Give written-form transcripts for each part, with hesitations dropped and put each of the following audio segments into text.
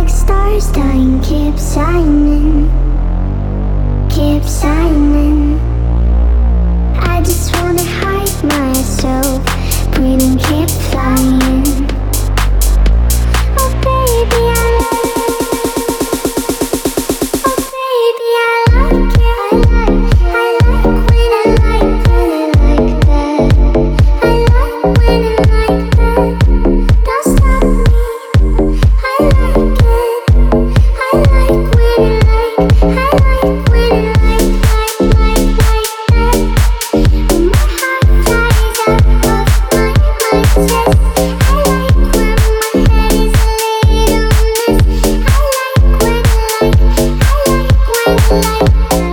like stars dying, keep shining, keep shining. I just wanna hide myself, breathe and keep flying. Oh baby, I oh baby, I like it. I like when I like it like that. I like when I like that. Don't stop me. I like it. I like when I like. I like when I like that. When my heart flies out of my chest. I like when my head is a little mess. I like when I like. I like when I like.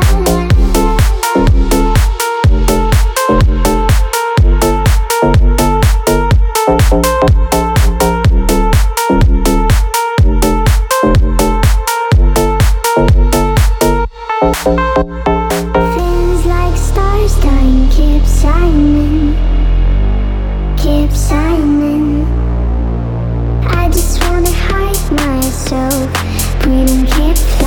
Feels like stars dying, keep shining, keep shining. I just wanna hide myself, breathe and keep